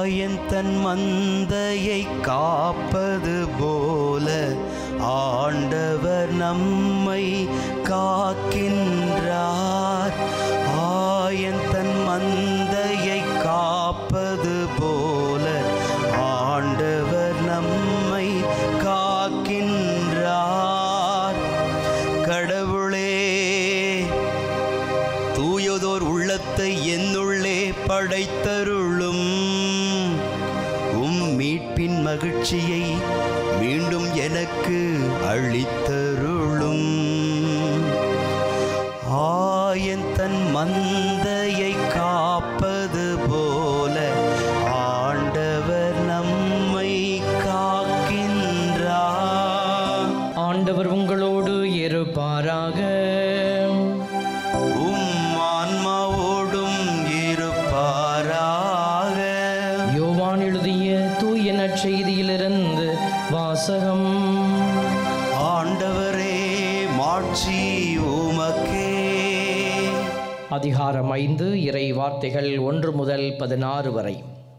ஆயன் தன் மந்தையை காப்பது போல ஆண்டவர் நம்மை காக்கின்றார். ஆயன் தன் மந்தையை காப்பது போல ஆண்டவர் நம்மை காக்கின்றார். கடவுளே, தூயதோர் உள்ளத்தை என்னுள்ளே படைத்தருளும். மீட்பின் மகிழ்ச்சியை மீண்டும் எனக்கு அளித்தருளும். ஆயன் தன் மந்தையை காப்பது போல ஆண்டவர் நம்மை காக்கின்றார். ஆண்டவர் உங்களோடு இருப்பாராக. ஆன்மாவோடும் இருப்பாராக. யோவான் எழுதிய தூய நற்செய்தியிலிருந்து வாசகம். ஆண்டவரே, மாட்சி உமக்கே. அதிகாரம் 5, இறை வார்த்தைகள் 1 முதல் 16 வரை.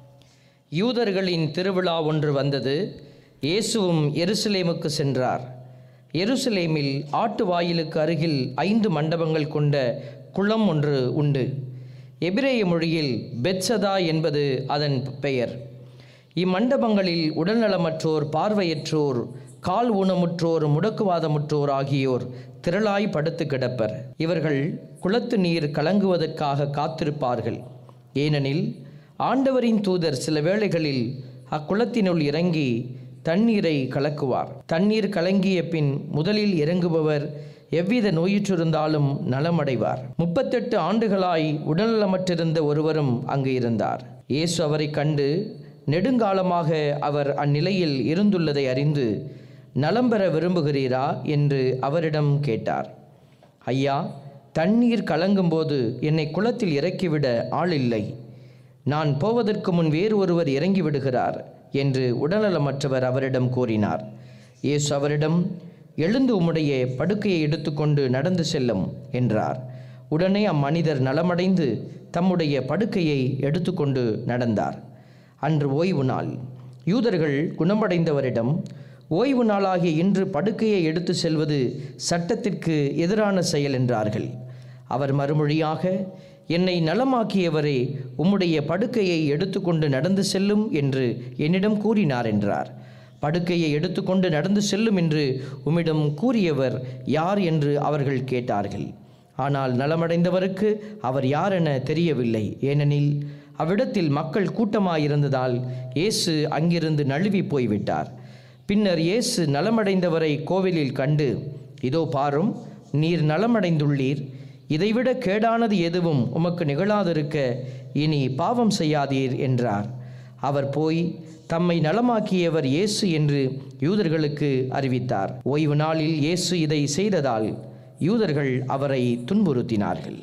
யூதர்களின் திருவிழா ஒன்று வந்தது. இயேசுவும் எருசலேமுக்கு சென்றார். எருசலேமில் ஆட்டு வாயிலுக்கு அருகில் 5 மண்டபங்கள் கொண்ட குளம் ஒன்று உண்டு. எபிரேய மொழியில் பெத்சதா என்பது அதன் பெயர். இம்மண்டபங்களில் உடல்நலமற்றோர், பார்வையற்றோர், கால் ஊனமுற்றோர், முடக்குவாதமுற்றோர் ஆகியோர் திரளாய் படுத்து கிடப்பர். இவர்கள் குளத்து நீர் கலங்குவதற்காக காத்திருப்பார்கள். ஏனெனில் ஆண்டவரின் தூதர் சில வேளைகளில் அக்குளத்தினுள் இறங்கி தண்ணீரை கலக்குவார். தண்ணீர் கலங்கிய பின் முதலில் இறங்குபவர் எவ்வித நோயுற்றிருந்தாலும் நலமடைவார். 38 ஆண்டுகளாய் உடல்நலமற்றிருந்த ஒருவரும் அங்கு இருந்தார். இயேசு அவரை கண்டு நெடுங்காலமாக அவர் அந்நிலையில் இருந்துள்ளதை அறிந்து, நலம் பெற விரும்புகிறீரா என்று அவரிடம் கேட்டார். ஐயா, தண்ணீர் கலங்கும்போது என்னை குளத்தில் இறக்கிவிட ஆள் இல்லை. நான் போவதற்கு முன் வேறு ஒருவர் இறங்கி விடுகிறார் என்று உடல்நலமற்றவர் அவரிடம் கூறினார். இயேசு அவரிடம், எழுந்து உம்முடைய படுக்கையை எடுத்துக்கொண்டு நடந்து செல்லும் என்றார். உடனே அம்மனிதர் நலமடைந்து தம்முடைய படுக்கையை எடுத்துக்கொண்டு நடந்தார். அன்று ஓய்வு நாள். யூதர்கள் குணமடைந்தவரிடம், ஓய்வு நாளாகிய இன்று படுக்கையை எடுத்து செல்வது சட்டத்திற்கு எதிரான செயல் என்றார்கள். அவர் மறுமொழியாக, என்னை நலமாக்கியவரே, உம்முடைய படுக்கையை எடுத்துக்கொண்டு நடந்து செல்லும் என்று என்னிடம் கூறினார் என்றார். படுக்கையை எடுத்துக்கொண்டு நடந்து செல்லும் என்று உம்மிடம் கூறியவர் யார் என்று அவர்கள் கேட்டார்கள். ஆனால் நலமடைந்தவருக்கு அவர் யார் என தெரியவில்லை. ஏனெனில் அவ்விடத்தில் மக்கள் கூட்டமாயிருந்ததால் இயேசு அங்கிருந்து நழுவி போய்விட்டார். பின்னர் இயேசு நலமடைந்தவரை கோவிலில் கண்டு, இதோ பாரும், நீர் நலமடைந்துள்ளீர். இதைவிட கேடானது எதுவும் உமக்கு நிகழாதிருக்க இனி பாவம் செய்யாதீர் என்றார். அவர் போய் தம்மை நலமாக்கியவர் இயேசு என்று யூதர்களுக்கு அறிவித்தார். ஓய்வு நாளில் இயேசு இதை செய்ததால் யூதர்கள் அவரை துன்புறுத்தினார்கள்.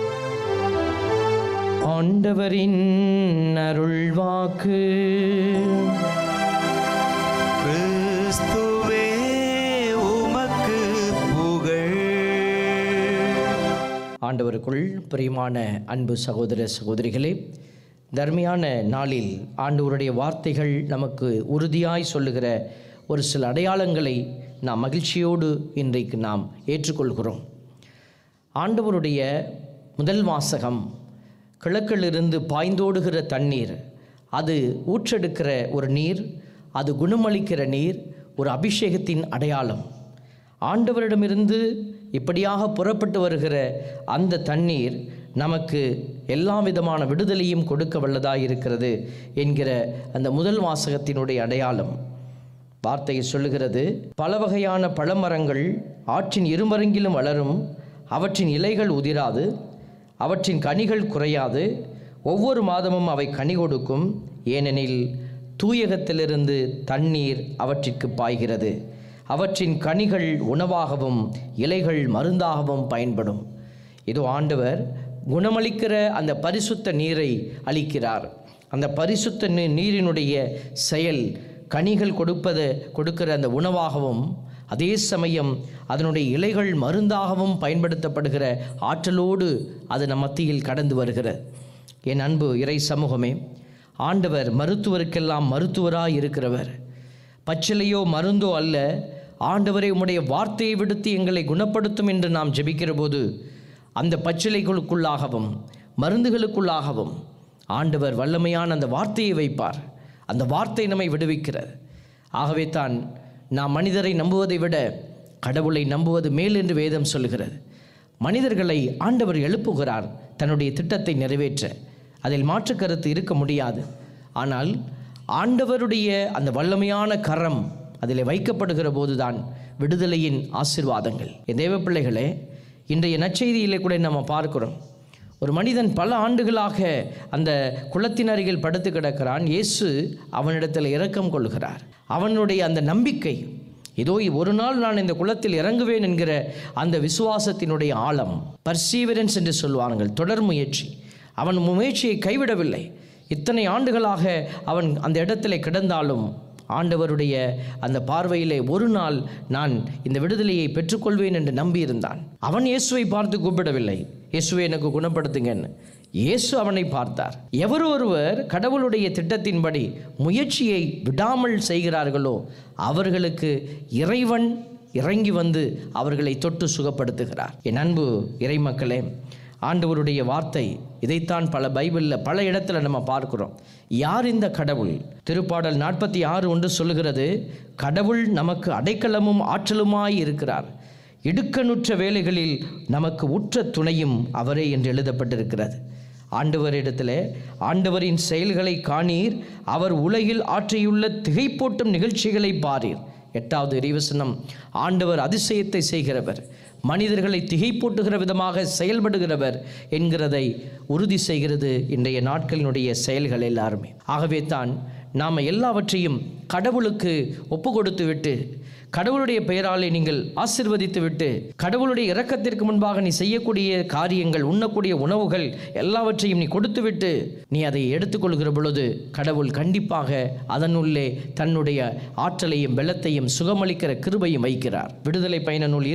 ஆண்டவரின் அருள்வாக்கு. கிறிஸ்துவே, உமக்கு புகழ். ஆண்டவருக்குள் பிரியமான அன்பு சகோதர சகோதரிகளே, தர்மையான நாளில் ஆண்டவருடைய வார்த்தைகள் நமக்கு உறுதியாய் சொல்லுகிற ஒரு சில அடையாளங்களை நாம் மகிழ்ச்சியோடு இன்றைக்கு நாம் ஏற்றுக்கொள்கிறோம். ஆண்டவருடைய முதல் வாசகம், கிழக்கிலிருந்து பாய்ந்தோடுகிற தண்ணீர், அது ஊற்றெடுக்கிற ஒரு நீர், அது குணமளிக்கிற நீர், ஒரு அபிஷேகத்தின் அடையாளம். ஆண்டவரிடமிருந்து இப்படியாக புறப்பட்டு வருகிற அந்த தண்ணீர் நமக்கு எல்லா விதமான விடுதலையும் கொடுக்க வல்லதாக இருக்கிறது என்கிற அந்த முதல் வாசகத்தினுடைய அடையாளம். வார்த்தையை சொல்லுகிறது, பல வகையான பழமரங்கள் ஆற்றின் இருமருங்கிலும் வளரும், அவற்றின் இலைகள் உதிராது, அவற்றின் கனிகள் குறையாது, ஒவ்வொரு மாதமும் அவை கனி கொடுக்கும். ஏனெனில் தூயகத்திலிருந்து தண்ணீர் அவற்றிற்கு பாய்கிறது. அவற்றின் கனிகள் உணவாகவும் இலைகள் மருந்தாகவும் பயன்படும். இதோ ஆண்டவர் குணமளிக்கிற அந்த பரிசுத்த நீரை அளிக்கிறார். அந்த பரிசுத்த நீரினுடைய செயல் கனிகள் கொடுக்கிற அந்த உணவாகவும், அதே சமயம் அதனுடைய இலைகள் மருந்தாகவும் பயன்படுத்தப்படுகிற ஆற்றலோடு அது நம் மத்தியில் கடந்து வருகிறது. என் அன்பு இறை சமூகமே, ஆண்டவர் மருத்துவருக்கெல்லாம் மருத்துவராய் இருக்கிறவர். பச்சிலையோ மருந்தோ அல்ல, ஆண்டவரே உம்முடைய வார்த்தையை விடுத்து எங்களை குணப்படுத்தும் என்று நாம் ஜெபிக்கிற போது அந்த பச்சிலைகளுக்குள்ளாகவும் மருந்துகளுக்குள்ளாகவும் ஆண்டவர் வல்லமையான அந்த வார்த்தையை வைப்பார். அந்த வார்த்தை நம்மை விடுவிக்கிறது. ஆகவே தான் நாம் மனிதரை நம்புவதை விட கடவுளை நம்புவது மேல் என்று வேதம் சொல்கிறது. மனிதர்களை ஆண்டவர் எழுப்புகிறார் தன்னுடைய திட்டத்தை நிறைவேற்ற. அதில் மாற்று கருத்து இருக்க முடியாது. ஆனால் ஆண்டவருடைய அந்த வல்லமையான கரம் அதில் வைக்கப்படுகிற போதுதான் விடுதலையின் ஆசீர்வாதங்கள். என் தேவ பிள்ளைகளே, இன்றைய நற்செய்தியிலே கூட நம்ம பார்க்கிறோம். ஒரு மனிதன் பல ஆண்டுகளாக அந்த குளத்தின் அருகில் படுத்து கிடக்கிறான். இயேசு அவனிடத்தில் இரக்கம் கொள்கிறார். அவனுடைய அந்த நம்பிக்கை, இதோ ஒரு நாள் நான் இந்த குளத்தில் இறங்குவேன் என்கிற அந்த விசுவாசத்தினுடைய ஆழம், பர்சீவரன்ஸ் என்று சொல்வார்கள், தொடர் முயற்சி. அவன் முயற்சியை கைவிடவில்லை. இத்தனை ஆண்டுகளாக அவன் அந்த இடத்திலே கிடந்தாலும் ஆண்டவருடைய அந்த பார்வையிலே ஒரு நாள் நான் இந்த விடுதலையை பெற்றுக்கொள்வேன் என்று நம்பியிருந்தான். அவன் இயேசுவை பார்த்து கூப்பிடவில்லை, இயேசுவை எனக்கு குணப்படுத்துங்கன்னு. இயேசு அவனை பார்த்தார். ஒருவர் கடவுளுடைய திட்டத்தின்படி முயற்சியை விடாமல் செய்கிறார்களோ அவர்களுக்கு இறைவன் இறங்கி வந்து அவர்களை தொட்டு சுகப்படுத்துகிறார். என் அன்பு இறைமக்களே, ஆண்டவருடைய வார்த்தை இதைத்தான் பைபிளில் பல இடத்துல நம்ம பார்க்கிறோம். யார் இந்த கடவுள்? திருப்பாடல் 46:1 சொல்லுகிறது, கடவுள் நமக்கு அடைக்கலமும் ஆற்றலுமாய் இருக்கிறார், இடுக்கணுற்ற வேளைகளில் நமக்கு உற்ற துணையும் அவரே என்று எழுதப்பட்டிருக்கிறது. ஆண்டவரிடத்தில் ஆண்டவரின் செயல்களை காணீர், அவர் உலகில் ஆற்றியுள்ள திகைப்பூட்டும் நிகழ்ச்சிகளை பாரீர். 8வது இறைவசனம், ஆண்டவர் அதிசயத்தை செய்கிறவர், மனிதர்களை திகைப்பூட்டுகிற விதமாக செயல்படுகிறவர் என்கிறதை உறுதி செய்கிறது இன்றைய நாட்களினுடைய செயல்கள் எல்லாருமே. ஆகவே தான் நாம் எல்லாவற்றையும் கடவுளுக்கு ஒப்பு கொடுத்து விட்டு, கடவுளுடைய பெயராலே நீங்கள் ஆசீர்வதித்து விட்டு, கடவுளுடைய இரக்கத்திற்கு முன்பாக நீ செய்யக்கூடிய காரியங்கள், உண்ணக்கூடிய உணவுகள் எல்லாவற்றையும் நீ கொடுத்து விட்டு நீ அதை எடுத்துக்கொள்கிற பொழுது கடவுள் கண்டிப்பாக அதனுள்ளே தன்னுடைய ஆற்றலையும் பலத்தையும் சுகமளிக்கிற கிருபையும் வைக்கிறார். விடுதலை பயண நூல்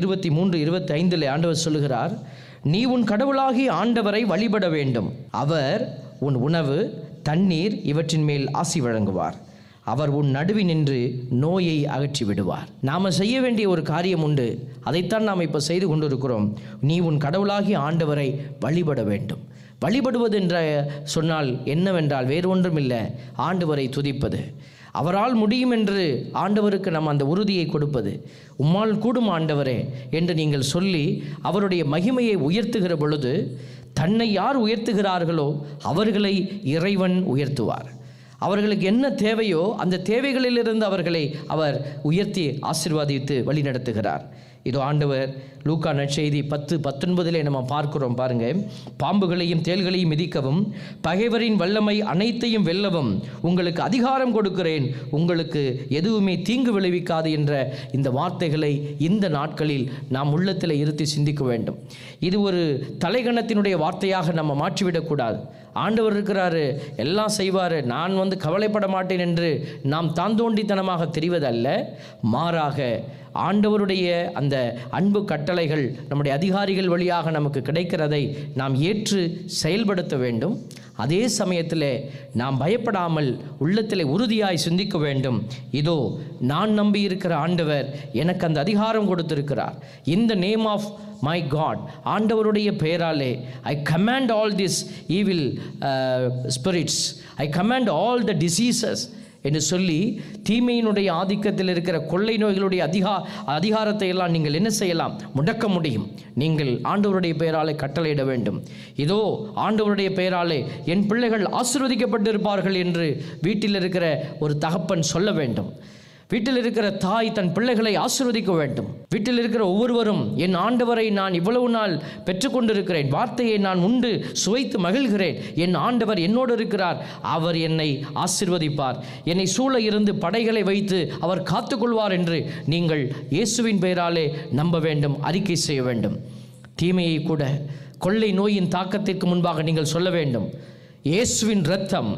23:25 ஆண்டவர் சொல்லுகிறார், நீ உன் கடவுளாகி ஆண்டவரை வழிபட வேண்டும், அவர் உன் உணவு தண்ணீர் இவற்றின் மேல் ஆசி வழங்குவார், அவர் உன் நடுவி நின்று நோயை அகற்றி விடுவார். நாம் செய்ய வேண்டிய ஒரு காரியம் உண்டு, அதைத்தான் நாம் இப்போ செய்து கொண்டிருக்கிறோம். நீ உன் கடவுளாகி ஆண்டவரை வழிபட வேண்டும். வழிபடுவது என்ற சொன்னால் என்னவென்றால் வேறு ஒன்றும் இல்லை, ஆண்டவரை துதிப்பது. அவரால் முடியும் என்று ஆண்டவருக்கு நாம் அந்த உறுதியை கொடுப்பது. உம்மால் கூடும் ஆண்டவரே என்று நீங்கள் சொல்லி அவருடைய மகிமையை உயர்த்துகிற பொழுது தன்னை யார் உயர்த்துகிறார்களோ அவர்களை இறைவன் உயர்த்துவார். அவர்களுக்கு என்ன தேவையோ அந்த தேவைகளிலிருந்து அவர்களை அவர் உயர்த்தி ஆசீர்வாதித்து வழிநடத்துகிறார். இதோ ஆண்டவர் லூக்கா நற்செய்தி 10:19 நம்ம பார்க்கிறோம். பாருங்க, பாம்புகளையும் தேள்களையும் மிதிக்கவும் பகைவரின் வல்லமை அனைத்தையும் வெல்லவும் உங்களுக்கு அதிகாரம் கொடுக்கிறேன், உங்களுக்கு எதுவுமே தீங்கு விளைவிக்காது என்ற இந்த வார்த்தைகளை இந்த நாட்களில் நாம் உள்ளத்தில் இருத்தி சிந்திக்க வேண்டும். இது ஒரு தலைகணத்தினுடைய வார்த்தையாக நம்ம மாற்றிவிடக்கூடாது. ஆண்டவர் இருக்கிறாரு, எல்லாம் செய்வார், நான் கவலைப்பட மாட்டேன் என்று நாம் தாந்தோண்டித்தனமாக தெரிவதல்ல. மாறாக ஆண்டவருடைய அந்த அன்பு கட்டளைகள் நம்முடைய அதிகாரிகள் வழியாக நமக்கு கிடைக்கிறதை நாம் ஏற்று செயல்படுத்த வேண்டும். அதே சமயத்தில் நாம் பயப்படாமல் உள்ளத்தில் உறுதியாய் சிந்திக்க வேண்டும். இதோ நான் நம்பியிருக்கிற ஆண்டவர் எனக்கு அந்த அதிகாரம் கொடுத்திருக்கிறார். In the name of my God, ஆண்டவருடைய பெயராலே I command all this evil spirits, I command all the diseases என்று சொல்லி தீமையினுடைய ஆதிக்கத்தில் இருக்கிற கொள்ளை நோய்களுடைய அதிகாரத்தை எல்லாம் நீங்கள் என்ன செய்யலாம்? முடக்க முடியும். நீங்கள் ஆண்டவருடைய பெயராலே கட்டளையிட வேண்டும். இதோ ஆண்டவருடைய பெயராலே என் பிள்ளைகள் ஆசீர்வதிக்கப்பட்டிருப்பார்கள் என்று வீட்டில் இருக்கிற ஒரு தகப்பன் சொல்ல வேண்டும். வீட்டில் இருக்கிற தாய் தன் பிள்ளைகளை ஆசீர்வதிக்க வேண்டும். வீட்டில் இருக்கிற ஒவ்வொருவரும் என் ஆண்டவரை நான் இவ்வளவு நாள் பெற்றுக்கொண்டிருக்கிறேன், வார்த்தையை நான் உண்டு சுவைத்து மகிழ்கிறேன், என் ஆண்டவர் என்னோடு இருக்கிறார், அவர் என்னை ஆசீர்வதிப்பார், என்னை சூழ இருந்து படைகளை வைத்து அவர் காத்துக்கொள்வார் என்று நீங்கள் இயேசுவின் பெயராலே நம்ப வேண்டும், அறிக்கை செய்ய வேண்டும். தீமையை கூட கொள்ளை நோயின் தாக்கத்திற்கு முன்பாக நீங்கள் சொல்ல வேண்டும், இயேசுவின் இரத்தம்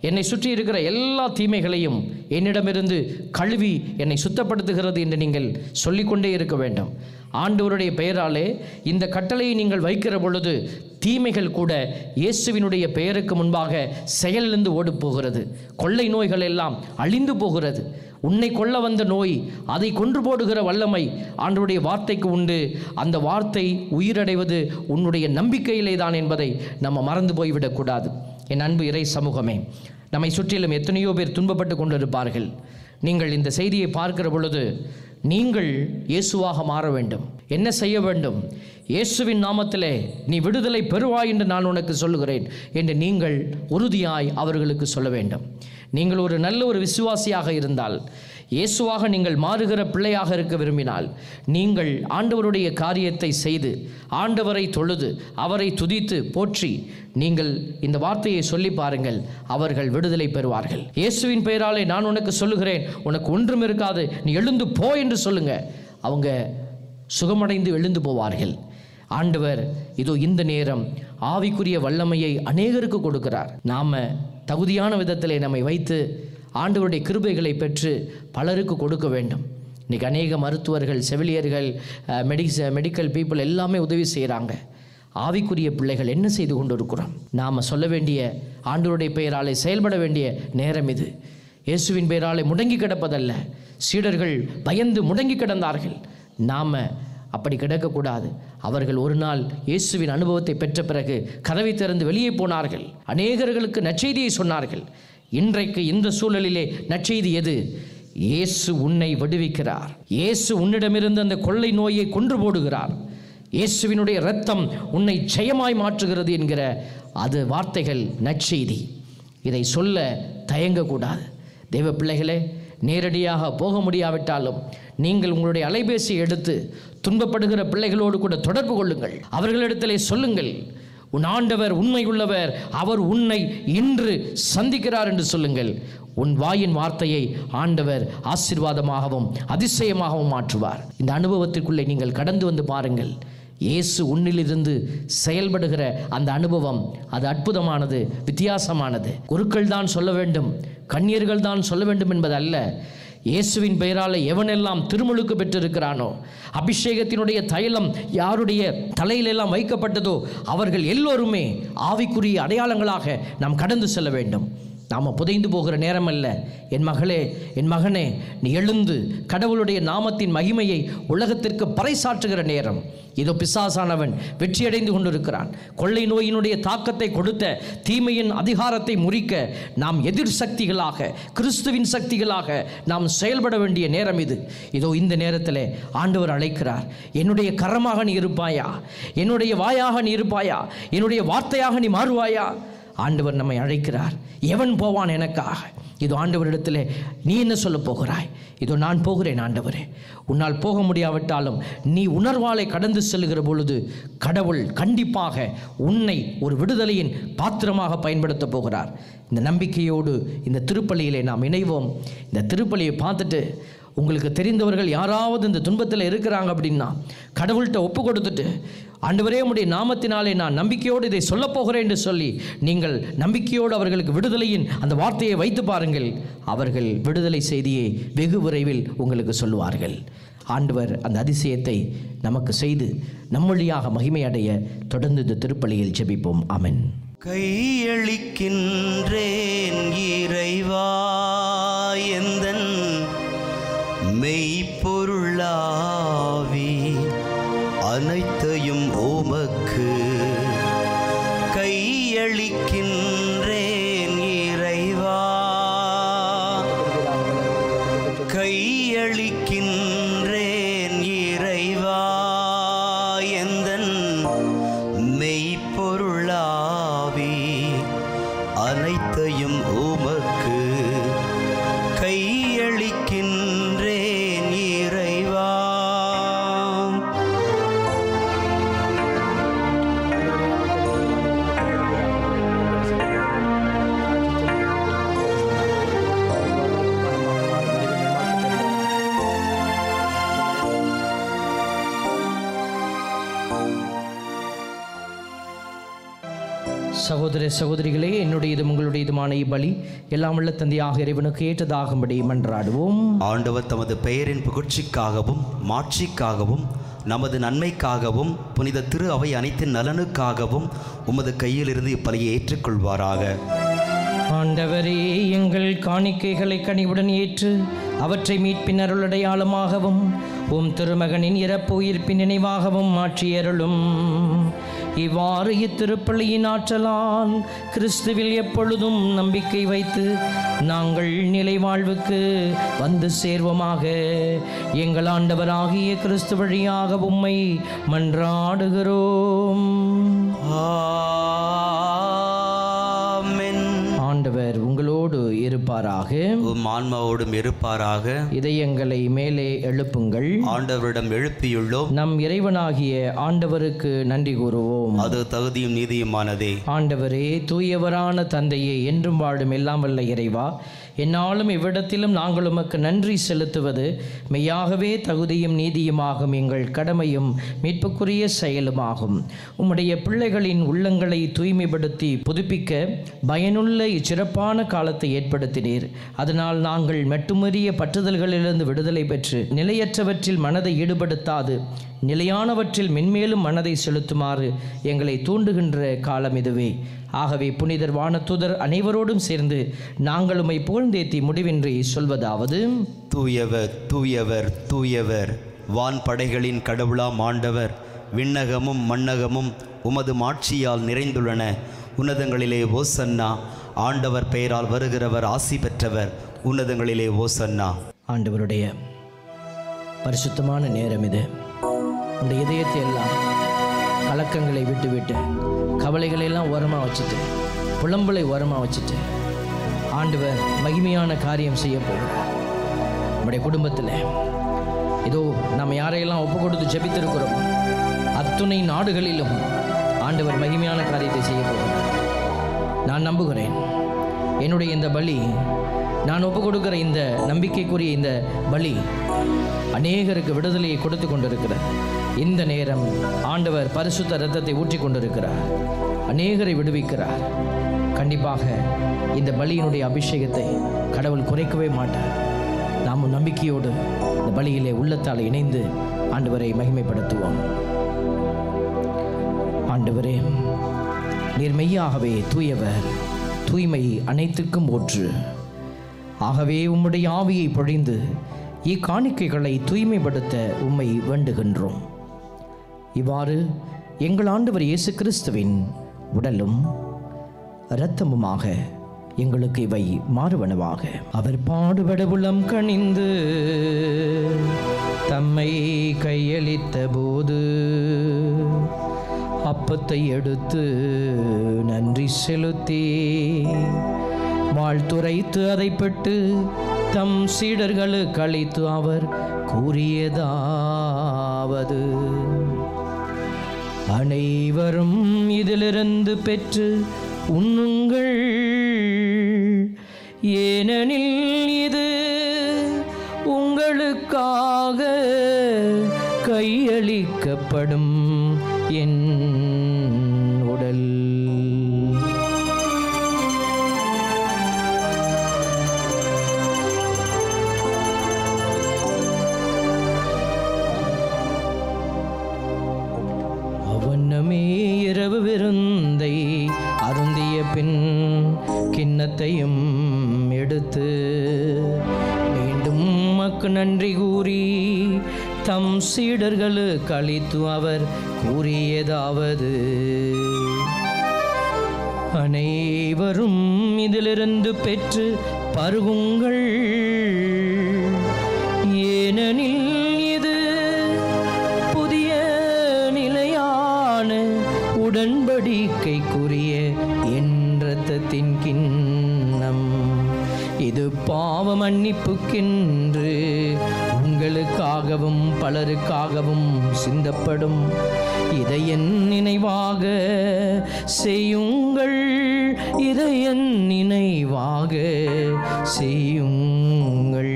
என்னை சுற்றி இருக்கிற எல்லா தீமைகளையும் என்னிடமிருந்து கழுவி என்னை சுத்தப்படுத்துகிறது என்று நீங்கள் சொல்லிக்கொண்டே இருக்க வேண்டும். ஆண்டவருடைய பெயராலே இந்த கட்டளையை நீங்கள் வைக்கிற பொழுது தீமைகள் கூட இயேசுவினுடைய பெயருக்கு முன்பாக செயலிழந்து ஓடி போகிறது. கொள்ளை நோய்கள் எல்லாம் அழிந்து போகிறது. உன்னை கொல்ல வந்த நோய், அதை கொன்று போடுகிற வல்லமை ஆண்டவருடைய வார்த்தைக்கு உண்டு. அந்த வார்த்தை உயிரடைவது உன்னுடைய நம்பிக்கையிலே தான் என்பதை நம்ம மறந்து போய்விடக்கூடாது. என் அன்பு இறை சமூகமே, நம்மை சுற்றிலும் எத்தனையோ பேர் துன்பப்பட்டு கொண்டிருப்பார்கள். நீங்கள் இந்த செய்தியை பார்க்கிற பொழுது நீங்கள் இயேசுவாக மாற வேண்டும். என்ன செய்ய வேண்டும்? இயேசுவின் நாமத்திலே நீ விடுதலை பெறுவாய் என்று நான் உனக்கு சொல்லுகிறேன் என்று நீங்கள் உறுதியாய் அவர்களுக்கு சொல்ல வேண்டும். நீங்கள் ஒரு நல்ல ஒரு விசுவாசியாக இருந்தால், இயேசுவாக நீங்கள் மாறுகிற பிள்ளையாக இருக்க விரும்பினால், நீங்கள் ஆண்டவருடைய காரியத்தை செய்து ஆண்டவரை தொழுது அவரை துதித்து போற்றி நீங்கள் இந்த வார்த்தையை சொல்லி பாருங்கள். அவர்கள் விடுதலை பெறுவார்கள். இயேசுவின் பெயராலே நான் உனக்கு சொல்லுகிறேன், உனக்கு ஒன்றும் இருக்காது, நீ எழுந்து போ என்று சொல்லுங்க. அவங்க சுகமடைந்து எழுந்து போவார்கள். ஆண்டவர் இதோ இந்த நேரம் ஆவிக்குரிய வல்லமையை அநேகருக்கு கொடுக்கிறார். நாம் தகுதியான விதத்திலே நம்மை வைத்து ஆண்டவருடைய கிருபைகளை பெற்று பலருக்கு கொடுக்க வேண்டும். இன்றைக்கி அநேக மருத்துவர்கள், செவிலியர்கள், மெடிக்கல் பீப்புள் எல்லாமே உதவி செய்கிறாங்க. ஆவிக்குரிய பிள்ளைகள் என்ன செய்து கொண்டு இருக்கிறோம்? நாம் சொல்ல வேண்டிய ஆண்டவருடைய பெயராலே செயல்பட வேண்டிய நேரம் இது. இயேசுவின் பெயராலே முடங்கி கிடப்பதல்ல. சீடர்கள் பயந்து முடங்கி கிடந்தார்கள். நாம் அப்படி கிடக்கக்கூடாது. அவர்கள் ஒரு நாள் இயேசுவின் அனுபவத்தை பெற்ற பிறகு கதவை திறந்து வெளியே போனார்கள். அநேகர்களுக்கு நற்செய்தியை சொன்னார்கள். இன்றைக்கு இந்த சூழலிலே நற்செய்தி எது? இயேசு உன்னை விடுவிக்கிறார். இயேசு உன்னிடமிருந்து அந்த கொள்ளை நோயை கொன்று போடுகிறார். இயேசுவினுடைய இரத்தம் உன்னை ஜெயமாய் மாற்றுகிறது என்கிற அது வார்த்தைகள், நற்செய்தி. இதை சொல்ல தயங்கக்கூடாது. தெய்வ பிள்ளைகளே, நேரடியாக போக முடியாவிட்டாலும் நீங்கள் உங்களுடைய அலைபேசியை எடுத்து துன்பப்படுகிற பிள்ளைகளோடு கூட தொடர்பு கொள்ளுங்கள். அவர்களிடத்திலே சொல்லுங்கள், உன் ஆண்டவர் உண்மை உள்ளவர், அவர் உன்னை இன்று சந்திக்கிறார் என்று சொல்லுங்கள். உன் வாயின் வார்த்தையை ஆண்டவர் ஆசீர்வாதமாகவும் அதிசயமாகவும் மாற்றுவார். இந்த அனுபவத்திற்குள்ளே நீங்கள் கடந்து வந்து பாருங்கள். இயேசு உன்னிலிருந்து செயல்படுகிற அந்த அனுபவம் அது அற்புதமானது, வித்தியாசமானது. குருக்கள் தான் சொல்ல வேண்டும், கன்னியர்கள் தான் சொல்ல வேண்டும் என்பது அல்ல. இயேசுவின் பெயரால் எவனெல்லாம் திருமுழுக்கு பெற்றிருக்கிறானோ, அபிஷேகத்தினுடைய தைலம் யாருடைய தலையிலெல்லாம் வைக்கப்பட்டதோ அவர்கள் எல்லோருமே ஆவிக்குரிய அடையாளங்களாக நாம் கடந்து செல்ல வேண்டும். நாம் புதைந்து போகிற நேரம் அல்ல. என் மகளே, என் மகனே, நீ எழுந்து கடவுளுடைய நாமத்தின் மகிமையை உலகத்திற்கு பறைசாற்றுகிற நேரம். இதோ பிசாசானவன் வெற்றியடைந்து கொண்டிருக்கிறான். கொள்ளை நோயினுடைய தாக்கத்தை கொடுத்த தீமையின் அதிகாரத்தை முறிக்க நாம் எதிர் சக்திகளாக, கிறிஸ்துவின் சக்திகளாக நாம் செயல்பட வேண்டிய நேரம் இது. இதோ இந்த நேரத்தில் ஆண்டவர் அழைக்கிறார். என்னுடைய கரமாக நீ இருப்பாயா? என்னுடைய வாயாக நீ இருப்பாயா? என்னுடைய வார்த்தையாக நீ மாறுவாயா? ஆண்டவர் நம்மை அழைக்கிறார். எவன் போவான் எனக்காக? இதோ ஆண்டவரிடத்தில் நீ என்ன சொல்ல போகிறாய்? இதோ நான் போகிறேன் ஆண்டவரே. உன்னால் போக முடியாவிட்டாலும் நீ உணர்வாலை கடந்து செல்கிற பொழுது கடவுள் கண்டிப்பாக உன்னை ஒரு விடுதலையின் பாத்திரமாக பயன்படுத்த போகிறார். இந்த நம்பிக்கையோடு இந்த திருப்பலியிலே நாம் இணைவோம். இந்த திருப்பலியை பார்த்துட்டு உங்களுக்கு தெரிந்தவர்கள் யாராவது இந்த துன்பத்தில் இருக்கிறாங்க அப்படின்னா கடவுள்கிட்ட ஒப்பு கொடுத்துட்டு, ஆண்டவரே உம்முடைய நாமத்தினாலே நான் நம்பிக்கையோடு இதை சொல்லப்போகிறேன் என்று சொல்லி நீங்கள் நம்பிக்கையோடு அவர்களுக்கு விடுதலையின் அந்த வார்த்தையை வைத்து பாருங்கள். அவர்கள் விடுதலை செய்தியை வெகு விரைவில் உங்களுக்கு சொல்லுவார்கள். ஆண்டவர் அந்த அதிசயத்தை நமக்கு செய்து நம்மொழியாக மகிமை அடைய தொடர்ந்து இந்த திருப்பலியில் ஜெபிப்போம். ஆமென். கையளிக்கின்றேன் இறைவா எந்தன் மெய்ப்பொருளாவி அனைத்தையும் உமக்கு கையளிக்கின்றேன் இறைவா, கையளிக்கின்றேன் இறைவா எந்தன் மெய்ப்பொருளாவி அனைத்தையும் உமக்கு சகோதர சகோதரிகளே, என்னுடையதும் உங்களுடையதுமான இப்பலி எல்லாம் உள்ள தந்தையாக இறைவனுக்கு ஏற்றதாகும்படி மன்றாடுவோம். ஆண்டவர் தமது பெயரின் புகழ்ச்சிக்காகவும் மாட்சிக்காகவும் நமது நன்மைக்காகவும் புனித திரு அவை அனைத்தின் நலனுக்காகவும் உமது கையிலிருந்து இப்பலியை ஏற்றுக்கொள்வாராக. ஆண்டவரே, எங்கள் காணிக்கைகளை கனிவுடன் ஏற்று அவற்றை மீட்பின் அருளடையாளமாகவும் உம் திருமகனின் இறப்பு உயிர்ப்பின் நினைவாகவும் மாற்றியருளும். இவ்வாறு இத்திருப்பலியின் ஆற்றலால் கிறிஸ்துவில் எப்பொழுதும் நம்பிக்கை வைத்து நாங்கள் நிலை வாழ்வுக்கு வந்து சேர்வோமாக. எங்கள் ஆண்டவராகிய கிறிஸ்து வழியாக உம்மை மன்றாடுகிறோம். ஆண்டவர் உங்களோடு இருப்பாராக, உம் ஆன்மாவோடும் இருப்பாராக. இதயங்களை மேலே எழுப்புங்கள். ஆண்டவரிடம் எழுப்பியுள்ளோம். நம் இறைவனாகிய ஆண்டவருக்கு நன்றி கூறுவோம். அது தகுதியும் நீதியுமானதே. ஆண்டவரே, தூயவரான தந்தையே, என்றும் வாழும் எல்லாம் வல்ல இறைவா, என்னாலும் இவ்விடத்திலும் நாங்கள் உமக்கு நன்றி செலுத்துவது மெய்யாகவே தகுதியும் நீதியுமாகும், எங்கள் கடமையும் மீட்புக்குரிய செயலுமாகும். உம்முடைய பிள்ளைகளின் உள்ளங்களை தூய்மைப்படுத்தி புதுப்பிக்க பயனுள்ள இச்சிறப்பான காலத்தை ஏற்படுத்தினீர். அதனால் நாங்கள் மட்டுமறிய பற்றுதல்களிலிருந்து விடுதலை பெற்று நிலையற்றவற்றில் மனதை ஈடுபடுத்தாது நிலையானவற்றில் மென்மேலும் மனதை செலுத்துமாறு எங்களை தூண்டுகின்ற காலம் இதுவே. ஆகவே புனிதர் வானதூதர் அனைவரோடும் சேர்ந்து நாங்கள் உம்மை புகழ்ந்தேத்தி முடிவின்றி சொல்வதாவது: தூயவர் தூயவர் தூயவர், வான் படைகளின் கடவுளாம் ஆண்டவர். விண்ணகமும் மண்ணகமும் உமது மாட்சியால் நிறைந்துள்ளன. உன்னதங்களிலே ஓசன்னா. ஆண்டவர் பெயரால் வருகிறவர் ஆசி பெற்றவர். உன்னதங்களிலே ஓசன்னா. ஆண்டவருடைய பரிசுத்தமான நேரம் இது. இந்த இதயத்தை எல்லாம் கலக்கங்களை விட்டுவிட்டு, கவலைகளை எல்லாம் ஓரமாக வச்சுட்டு, புலம்பலை ஓரமாக வச்சுட்டு ஆண்டவர் மகிமையான காரியம் செய்ய போகிறார். நம்முடைய குடும்பத்தில் இதோ நாம் யாரையெல்லாம் ஒப்பு கொடுத்து ஜெபித்திருக்கிறோம், அத்துணை நாடுகளிலும் ஆண்டவர் மகிமையான காரியத்தை செய்ய போகிறார். நான் நம்புகிறேன். என்னுடைய இந்த பலி, நான் ஒப்பு கொடுக்கிற இந்த நம்பிக்கைக்குரிய இந்த பலி அநேகருக்கு விடுதலையை கொடுத்து கொண்டிருக்கிறார். இந்த நேரம் ஆண்டவர் பரிசுத்த இரத்தத்தை ஊற்றி கொண்டிருக்கிறார், அநேகரை விடுவிக்கிறார். கண்டிப்பாக இந்த பலியினுடைய அபிஷேகத்தை கடவுள் குறைக்கவே மாட்டார். நாம் நம்பிக்கையோடு இந்த பலியிலே உள்ளத்தால் இணைந்து ஆண்டவரை மகிமைப்படுத்துவோம். ஆண்டவரே, நீர் மெய்யாகவே தூயவர், தூய்மை அனைத்துக்கும் ஊற்று. ஆகவே உம்முடைய ஆவியை பொழிந்து இக்காணிக்கைகளை தூய்மைப்படுத்த உம்மை வேண்டுகின்றோம். இவ்வாறு எங்கள் ஆண்டவர் இயேசு கிறிஸ்துவின் உடலும் இரத்தமுமாக எங்களுக்கு இவை மாறுவனவாக. அவர் பாடுபட உளம் கனிந்து தம்மை கையளித்த போது அப்பத்தை எடுத்து நன்றி செலுத்தி வாழ்த்துரைத்து அதை பெற்று தம் சீடர்களுக்கு அளித்து அவர் கூறியதாவது: அனைவரும் இதிலிருந்து பெற்று உண்ணுங்கள், ஏனெனில் இது உங்களுக்காக கையளிக்கப்படும் என் உடல். இரவு விருந்தை அருந்திய பின் கிண்ணத்தையும் எடுத்து மீண்டும் மக்கு நன்றி கூறி தம் சீடர்களுக்கு அளித்து அவர் கூறியதாவது: அனைவரும் இதிலிருந்து பெற்று பருகுங்கள், ஏனெனில் இது புதிய நிலையான உடன்படிக்கைக்குரிய என் இரத்தத்தின் கிண்ணம். இது பாவ மன்னிப்புக்கென்று உங்களுக்காகவும் பலருக்காகவும் சிந்தப்படும். இதை என் நினைவாக செய்யுங்கள், இதை என் நினைவாக செய்யுங்கள்.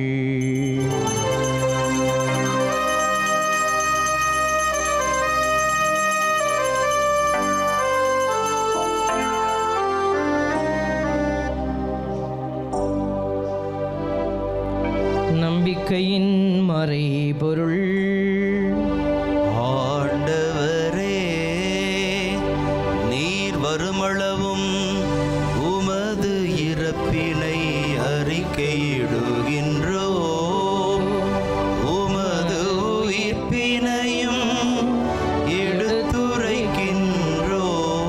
நம்பிக்கையின் மறைபொருள். ஆண்டவரே, நீர் வருமளவும் உமது இறப்பினை அறிக்கையிடுகின்றோ, உமது உயிர்ப்பினையும் எடுத்துரைக்கின்றோ.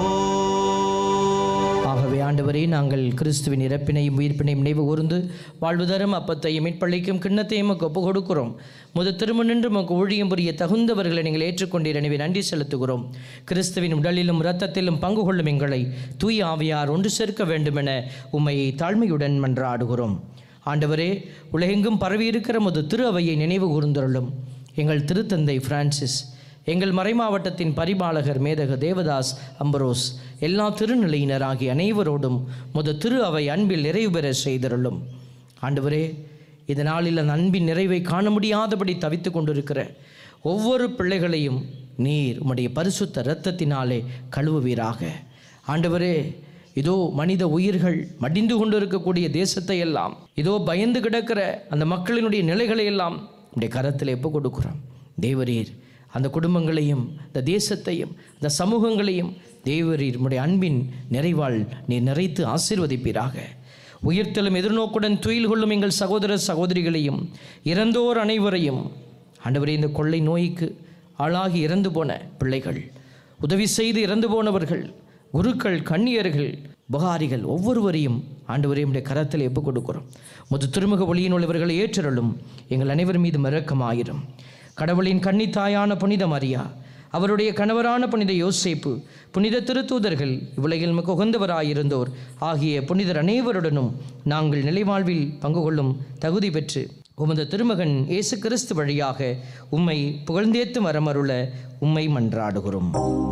ஆகவே ஆண்டவரே, நாங்கள் கிறிஸ்துவின் இறப்பினையும் உயிர்ப்பினையும் நினைவு கூர்ந்து வாழ்வு தரும் அப்பத்தையும் மீட்பளிக்கும் கிண்ணத்தையும் ஒப்பு கொடுக்கிறோம். திருமணின்று உமக்கு ஊழியம் புரிய தகுந்தவர்களை நீங்கள் ஏற்றுக்கொண்டீர். எனவே நன்றி செலுத்துகிறோம். கிறிஸ்துவின் உடலிலும் இரத்தத்திலும் பங்கு கொள்ளும் எங்களை தூய ஆவியார் ஒன்று சேர்க்க வேண்டுமென உம்மை தாழ்மையுடன் மன்றாடுகிறோம். ஆண்டவரே, உலகெங்கும் பரவியிருக்கிற திரு அவையை நினைவு கூர்ந்தருளும். எங்கள் திருத்தந்தை பிரான்சிஸ், எங்கள் மறைமாவட்டத்தின் பரிபாலகர் மேதக தேவதாஸ் அம்பரோஸ், எல்லா திருநிலையினராகிய அனைவரோடும் திரு அவை அன்பில் நிறைவு பெற செய்தருளும். ஆண்டவரே, இந்த நாளில் அந்த அன்பின் நிறைவை காண முடியாதபடி தவித்து கொண்டிருக்கிற ஒவ்வொரு பிள்ளைகளையும் நீர் உம்முடைய பரிசுத்த இரத்தத்தினாலே கழுவுவீராக. ஆண்டவரே, இதோ மனித உயிர்கள் மடிந்து கொண்டிருக்கக்கூடிய தேசத்தை எல்லாம், இதோ பயந்து கிடக்கிற அந்த மக்களினுடைய நிலைகளை எல்லாம் உடைய கரத்தில் ஒப்பு கொடுக்கிறோம். தேவரீர் அந்த குடும்பங்களையும் இந்த தேசத்தையும் இந்த சமூகங்களையும் தேவரீர் உம்முடைய அன்பின் நிறைவால் நீர் நிறைத்து ஆசீர்வதிப்பீராக. உயிர்த்தலும் எதிர்நோக்குடன் துயில் கொள்ளும் எங்கள் சகோதர சகோதரிகளையும் இறந்தோர் அனைவரையும், ஆண்டவரே, இந்த கொள்ளை நோய்க்கு ஆளாகி இறந்து போன பிள்ளைகள், உதவி செய்து இறந்து போனவர்கள், குருக்கள், கன்னியர்கள், புகாரிகள் ஒவ்வொருவரையும் ஆண்டவரே உம்முடைய கரத்தில் ஒப்புக் கொடுக்கிறோம். திருமுக ஒளியினுள் இவர்களை ஏற்றருளும். எங்கள் அனைவர் மீதும் இரக்கமாயிரும். கடவுளின் கன்னித்தாயான புனித மரியா, அவருடைய கணவரான புனித யோசேப்பு, புனித திருத்தூதர்கள், இவ்வுலகில் மிக உகந்தவராயிருந்தோர் ஆகிய புனிதர் அனைவருடனும் நாங்கள் நிலைவாழ்வில் பங்கு கொள்ளும் தகுதி பெற்று உமது திருமகன் இயேசு கிறிஸ்து வழியாக உம்மை புகழ்ந்தேத்து வரமருள உம்மை மன்றாடுகிறோம்.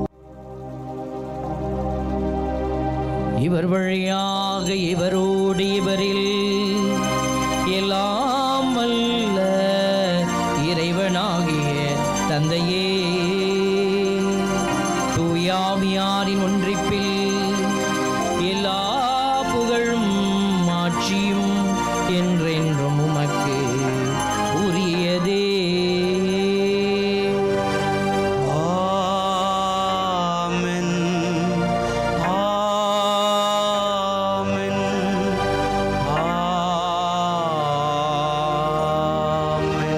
இவர் வழியாக இவரோடு இவரில் எல்லாம் வல்ல இறைவனாகிய தந்தையே, தூயாவியாரின் ஒன்றிப்பில் எல்லா புகழும் மாட்சியும் என்றென்றும் உமக்கு உரியதே. ஆமென், ஆமென், ஆமென்.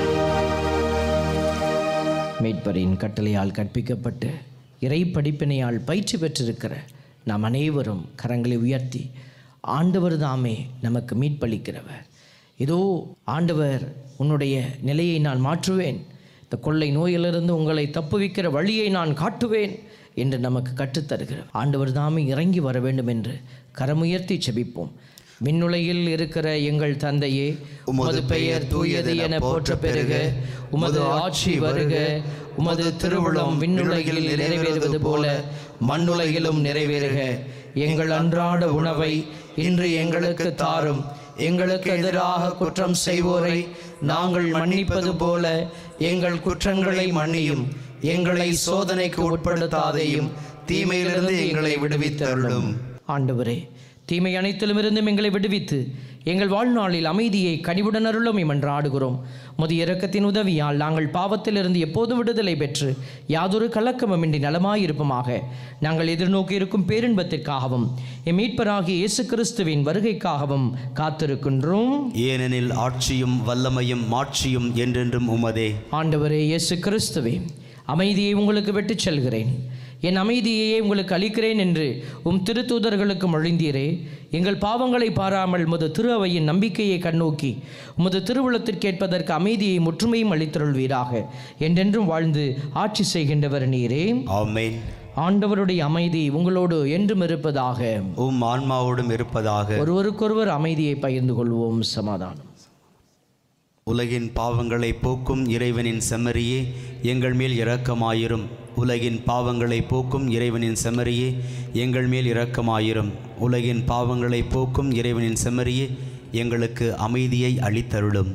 மீட்பரின் கட்டளையால் கற்பிக்கப்பட்டு இறை படிப்பினையால் பயிற்சி பெற்றிருக்கிற நாம் அனைவரும் கரங்களை உயர்த்தி, ஆண்டவர் தாமே நமக்கு மீட்பளிக்கிறவர், இதோ ஆண்டவர் உன்னுடைய நிலையை நான் மாற்றுவேன், இந்த கொள்ளை நோயிலிருந்து உங்களை தப்புவிக்கிற வழியை நான் காட்டுவேன் என்று நமக்கு கற்றுத்தருகிறார். ஆண்டவர் தாமே இறங்கி வர வேண்டும் என்று கரமுயர்த்தி செபிப்போம். விண்ணுலகில் இருக்கிற எங்கள் தந்தையே, உமது பெயர் தூயது என போற்ற பெறுக, உமது ஆட்சி வருக, உமது திருவுளம் விண்ணுலகில் நிறைவேறுவது போல மண்ணுலகிலும் நிறைவேறுக. எங்கள் அன்றாட உணவை இன்று எங்களுக்கு தாரும். எங்களுக்கு எதிராக குற்றம் செய்வோரை நாங்கள் மன்னிப்பது போல எங்கள் குற்றங்களை மன்னியும். எங்களை சோதனைக்கு உட்படுத்தாதேயும், தீமையிலிருந்து எங்களை விடுவித்தருளும். ஆண்டவரே, தீமை அனைத்திலுமிருந்தும் எங்களை விடுவித்து எங்கள் வாழ்நாளில் அமைதியை கனிவுடன் அருளும் மன்றாடுகிறோம். உமது இரக்கத்தின் உதவியால் நாங்கள் பாவத்திலிருந்து எப்போதும் விடுதலை பெற்று யாதொரு கலக்கமுமின்றி நலமாயிருப்போமாக. நாங்கள் எதிர்நோக்கி இருக்கும் பேரின்பத்திற்காகவும் எம் மீட்பராகிய இயேசு கிறிஸ்துவின் வருகைக்காகவும் காத்திருக்கின்றோம். ஏனெனில் ஆட்சியும் வல்லமையும் மாட்சியும் என்றென்றும் உமதே. ஆண்டவரே இயேசு கிறிஸ்துவே, அமைதியை உங்களுக்கு விட்டுச் செல்கிறேன், என் அமைதியையே உங்களுக்கு அளிக்கிறேன் என்று திருத்தூதர்களுக்கு மொழிந்தீரே. எங்கள் பாவங்களை பாராமல் உமது திரு அவையின் நம்பிக்கையை கண்ணோக்கி உமது திருவுளத்திற்கேற்பதற்கு அமைதியை முற்றுமையும் அளித்தருள்வீராக. என்றென்றும் வாழ்ந்து ஆட்சி செய்கின்றவர் நீரே. ஆமென். ஆண்டவருடைய அமைதி உங்களோடு என்றும் இருப்பதாக. உம் ஆன்மாவோடும் இருப்பதாக. ஒருவருக்கொருவர் அமைதியை பகிர்ந்து கொள்வோம். சமாதானம். உலகின் பாவங்களை போக்கும் இறைவனின் செம்மறியே, எங்கள் மேல் இரக்கமாயிரும். உலகின் பாவங்களை போக்கும் இறைவனின் செம்மறியே, எங்கள் மேல் இரக்கமாயிரும். உலகின் பாவங்களை போக்கும் இறைவனின் செம்மறியே, எங்களுக்கு அமைதியை அளித்தருளும்.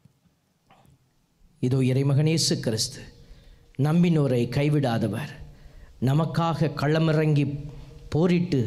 இதோ இறைமகன் இயேசு கிறிஸ்து நம்பினோரை கைவிடாதவர், நமக்காக களமிறங்கி போரிட்டு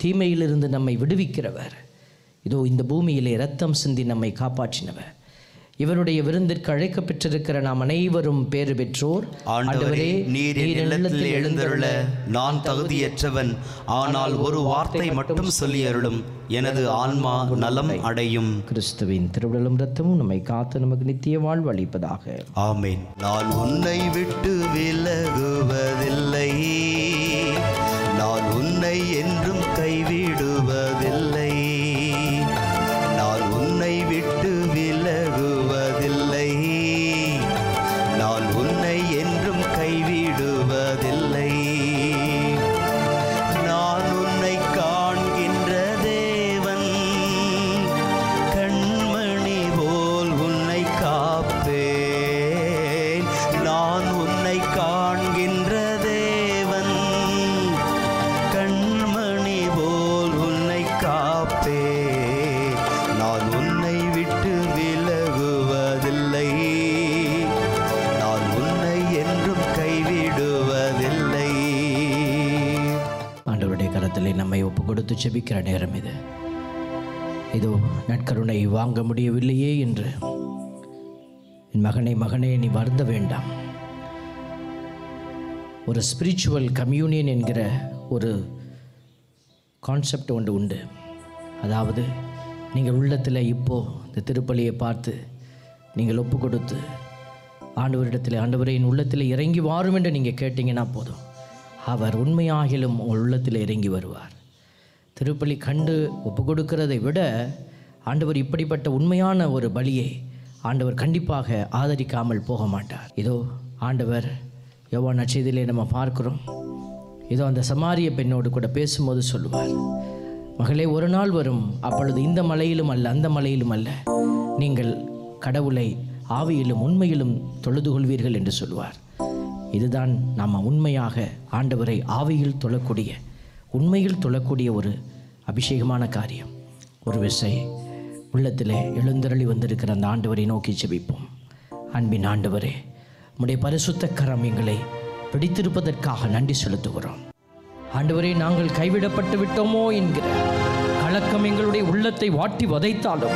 தீமையிலிருந்து நம்மை விடுவிக்கிறவர். இதோ இந்த பூமியிலே இரத்தம் சிந்தி நம்மை காப்பாற்றினவர். இவருடைய விருந்திற்கு அழைக்க பெற்றிருக்கிற நாம் அனைவரும் பேறு பெற்றோர். ஆண்டவரே, நீர் என் இல்லத்தில் எழுந்தருள நான் தகுதியற்றவன். ஆனால் ஒரு வார்த்தை மட்டும் சொல்லி அருளும், எனது ஆன்மா நலம் அடையும். கிறிஸ்துவின் திருவுடலும் இரத்தமும் நம்மை காத்து நமக்கு நித்திய வாழ்வு அளிப்பதாக. ஆமென். நான் உன்னை விட்டு விலகுவதில்லை, நான் உன்னை என்றும் கைவிடுவதில்லை. நான் உன்னை விட்டு விலகுவதில்லை, நான் உன்னை என்றும் கைவிடுவதில்லை. நான் உன்னை காண்கின்ற தேவன், கண்மணி போல் உன்னை காப்பேன். நான் உன்னை காண்கின்ற தேவன், கண்மணி போல் உன்னை காப்பேன். நான் உன்னை விட்டு விலகுவதில்லை, நான் உன்னை என்றும் கைவிடுவதில்லை. ஆண்டவருடைய கரத்திலே நம்மை ஒப்பு கொடுத்து செபிக்கிற நேரம் இது. இதோ நற்கருணை வாங்க முடியவில்லையே என்று என் மகனே நீ வருந்த வேண்டாம். ஒரு ஸ்பிரிச்சுவல் கம்யூனியன் என்கிற ஒரு கான்செப்ட் ஒன்று உண்டு. அதாவது நீங்கள் உள்ளத்தில் இப்போது இந்த திருப்பலியை பார்த்து நீங்கள் ஒப்பு கொடுத்து ஆண்டவரிடத்தில், ஆண்டவரே என் உள்ளத்தில் இறங்கி வாரும் என்று நீங்கள் கேட்டிங்கன்னா போதும், அவர் உண்மையாகிலும் உங்கள் உள்ளத்தில் இறங்கி வருவார். திருப்பலி கண்டு ஒப்பு கொடுக்கிறதை விட ஆண்டவர் இப்படிப்பட்ட உண்மையான ஒரு பலியை ஆண்டவர் கண்டிப்பாக ஆதரிக்காமல் போக மாட்டார். இதோ ஆண்டவர் யோவான் நற்செய்தியிலே நம்ம பார்க்கிறோம். இதோ அந்த சமாரிய பெண்ணோடு கூட பேசும்போது சொல்லுவார், மகளே, ஒரு நாள் வரும், அப்பொழுது இந்த மலையிலும் அல்ல அந்த மலையிலும் அல்ல, நீங்கள் கடவுளை ஆவியிலும் உண்மையிலும் தொழுது கொள்வீர்கள் என்று சொல்லுவார். இதுதான் நாம் உண்மையாக ஆண்டவரை ஆவியில் தொழக்கூடிய, உண்மையில் தொழக்கூடிய ஒரு அபிஷேகமான காரியம். ஒரு விசை உள்ளத்திலே எழுந்தருளி வந்திருக்கிற அந்த ஆண்டவரை நோக்கி செபிப்போம். அன்பின் ஆண்டவரே, உம்முடைய பரிசுத்த கரம் எங்களை பிடித்திருப்பதற்காக நன்றி செலுத்துகிறோம். ஆண்டவரே, நாங்கள் கைவிடப்பட்டு விட்டோமோ என்கிற கலக்கம் எங்களுடைய உள்ளத்தை வாட்டி வதைத்தாலும்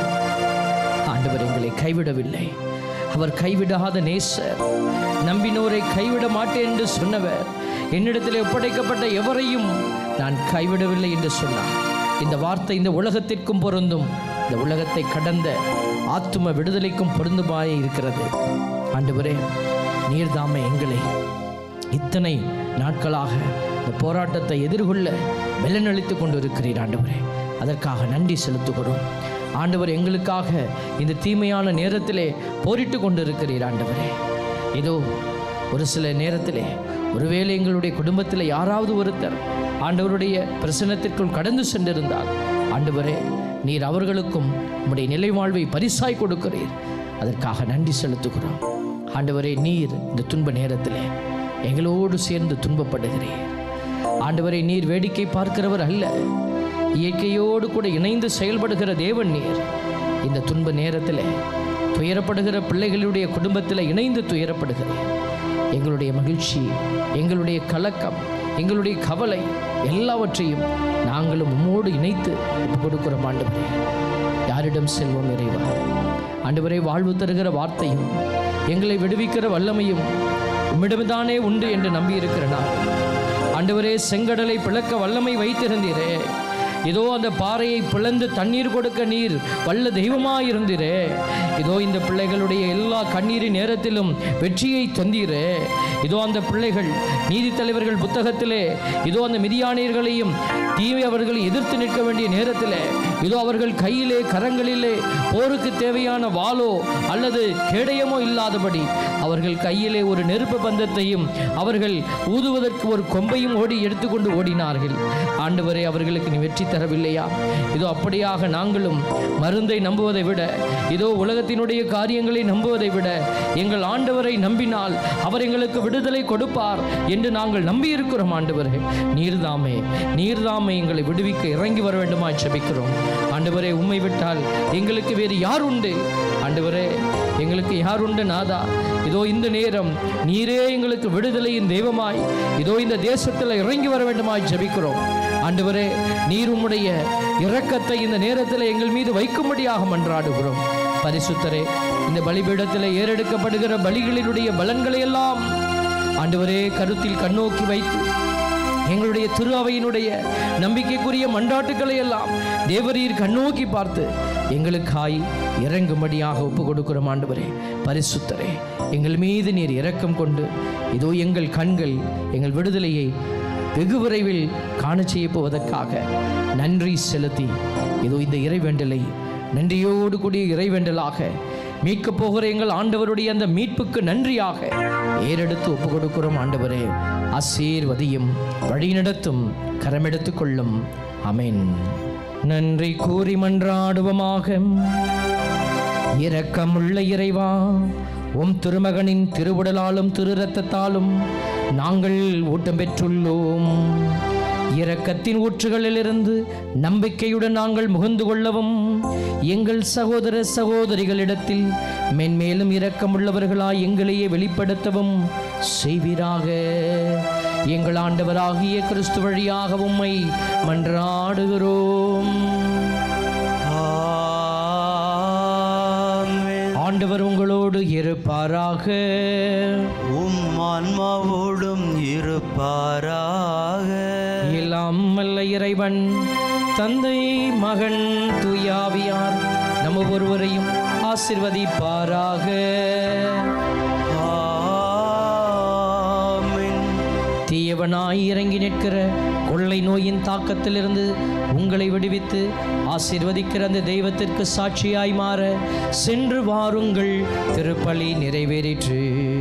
ஆண்டவர் எங்களை கைவிடவில்லை. அவர் கைவிடாத நேசர். நம்பினோரை கைவிட மாட்டேன் என்று சொன்னவர், என்னிடத்தில் ஒப்படைக்கப்பட்ட எவரையும் நான் கைவிடவில்லை என்று சொன்னார். இந்த வார்த்தை இந்த உலகத்திற்கும் பொருந்தும், இந்த உலகத்தை கடந்த ஆத்தும விடுதலைக்கும் பொருந்துமாய் இருக்கிறது. ஆண்டவரே, நீர்தாமே எங்களை இத்தனை நாட்களாக இந்த போராட்டத்தை எதிர்கொள்ள பலனளித்து கொண்டு இருக்கிறீர். ஆண்டவரே, அதற்காக நன்றி செலுத்துகிறோம். ஆண்டவர் எங்களுக்காக இந்த தீமையான நேரத்திலே போரிட்டு கொண்டு இருக்கிறீர். ஆண்டவரே, இதோ ஒரு சில நேரத்திலே ஒருவேளை எங்களுடைய குடும்பத்தில் யாராவது ஒருத்தர் ஆண்டவருடைய பிரசன்னத்திற்குள் கடந்து சென்றிருந்தால், ஆண்டவரே, நீர் அவர்களுக்கும் உம்முடைய நிலை வாழ்வை பரிசாய் கொடுக்கிறீர். அதற்காக நன்றி செலுத்துகிறோம். ஆண்டவரே, நீர் இந்த துன்ப நேரத்திலே எங்களோடு சேர்ந்து துன்பப்படுகிறீர். ஆண்டவரே, நீர் வேடிக்கை பார்க்கிறவர் அல்ல, இயற்கையோடு கூட இணைந்து செயல்படுகிற தேவன் நீர். இந்த துன்ப நேரத்தில் துயரப்படுகிற பிள்ளைகளுடைய குடும்பத்தில் இணைந்து துயரப்படுகிறீர். எங்களுடைய மகிழ்ச்சி, எங்களுடைய கலக்கம், எங்களுடைய கவலை எல்லாவற்றையும் நாங்களும் உம்மோடு இணைத்து ஒப்பு கொடுக்கிறோம். ஆண்டவரே, யாரிடம் செல்வோம் இறைவா? ஆண்டவரே, வாழ்வு தருகிற வார்த்தையும் எங்களை விடுவிக்கிற வல்லமையும் உம்மிடம்தானே உண்டு என்று நம்பியிருக்கிற நான், ஆண்டவரே, செங்கடலை பிளக்க வல்லமை வைத்திருந்தீரே, இதோ அந்த பாறையை பிளந்து தண்ணீர் கொடுக்க நீர் வல்ல தெய்வமாயிருந்தீரே, இதோ இந்த பிள்ளைகளுடைய எல்லா கண்ணீரின் நேரத்திலும் வெற்றியை தந்தீரே, இதோ அந்த பிள்ளைகள் நீதி தலைவர்கள் புத்தகத்திலே இதோ அந்த மிதியானியர்களையும் தீமை அவர்களை எதிர்த்து நிற்க வேண்டிய நேரத்தில் இதோ அவர்கள் கையிலே கரங்களிலே போருக்கு தேவையான வாளோ அல்லது கேடயமோ இல்லாதபடி அவர்கள் கையிலே ஒரு நெருப்பு பந்தத்தையும் அவர்கள் ஊதுவதற்கு ஒரு கொம்பையும் ஓடி எடுத்துக்கொண்டு ஓடினார்கள். ஆண்டவரே, அவர்களுக்கு நீ வெற்றி தரவில்லையா? இதோ அப்படியாக நாங்களும் மருந்தை நம்புவதை விட, இதோ உலகத்தினுடைய காரியங்களை நம்புவதை விட எங்கள் ஆண்டவரை நம்பினால் அவர் எங்களுக்கு விடுதலை கொடுப்பார் என்று நாங்கள் நம்பியிருக்கிறோம். ஆண்டவரே, நீர்தாமே எங்களை விடுவிக்க இறங்கி வர வேண்டுமாய் ஜெபிக்கிறோம். ஆண்டவரே, உம்மை விட்டால் எங்களுக்கு வேறு யார் உண்டு? ஆண்டவரே, எங்களுக்கு யார் உண்டு நாதா? இதோ இந்த நேரம் நீரே எங்களுக்கு விடுதலையின் தெய்வமாய் இதோ இந்த தேசத்தில் இறங்கி வர வேண்டுமாய் ஜெபிக்கிறோம். ஆண்டவரே, நீர் உம்முடைய இரக்கத்தை இந்த நேரத்தில் எங்கள் மீது வைக்கும்படியாக மன்றாடுகிறோம். பரிசுத்தரே, இந்த பலிபீடத்தில் ஏறெடுக்கப்படுகிற பலிகளினுடைய பலன்களை எல்லாம் ஆண்டவரே கருத்தில் கண்ணோக்கி வைத்து எங்களுடைய திரு அவையினுடைய நம்பிக்கைக்குரிய மன்றாட்டுக்களை எல்லாம் தேவரீர் கண்ணோக்கி பார்த்து எங்களுக்காய் இறங்கும்படியாக ஒப்பு கொடுக்கிறோம். ஆண்டவரே பரிசுத்தரே, எங்கள் மீது நீர் இரக்கம் கொண்டு இதோ எங்கள் கண்கள் எங்கள் விடுதலையை வெகு விரைவில் காண செய்ய போவதற்காக நன்றி செலுத்தி இதோ இந்த இறைவேண்டலை நன்றியோடு கூடிய இறைவேண்டலாக மீட்கப் போகிற எங்கள் ஆண்டவருடைய அந்த மீட்புக்கு நன்றியாக ஏறெடுத்து ஒப்பு கொடுக்கிறோம். ஆண்டவரே ஆசீர்வதியும், வழிநடத்தும், கரமெடுத்து கொள்ளும். ஆமென். நன்றி கூறி மன்றாடுவோமாக. இரக்கமுள்ள இறைவா, உம் திருமகனின் திருவுடலாலும் திரு இரத்தத்தாலும் நாங்கள் ஊட்டம் பெற்றுள்ளோம். இரக்கத்தின் ஊற்றுகளிலிருந்து நம்பிக்கையுடன் நாங்கள் முகந்து கொள்ளவும் எங்கள் சகோதர சகோதரிகளிடத்தில் மென்மேலும் இரக்கமுள்ளவர்களாய் எங்களையே வெளிப்படுத்தவும் செய்வீராக. எங்கள் ஆண்டவராகிய கிறிஸ்து வழியாக உம்மை மன்றாடுகிறோம். ஆண்டவர் உங்களோடு இருப்பாராக. உம் ஆன்மாவோடும் இருப்பாராக. எல்லாம் வல்ல இறைவன் தந்தை, மகன், தூயாவியார் நம்ம ஒருவரையும் ஆசீர்வதிப்பாராக. தீயவனாய் இறங்கி நிற்கிற கொள்ளை நோயின் தாக்கத்திலிருந்து உங்களை விடுவித்து ஆசீர்வதிக்கிற அந்த தெய்வத்திற்கு சாட்சியாய் மாற சென்று வாருங்கள். திருப்பலி நிறைவேறிற்று.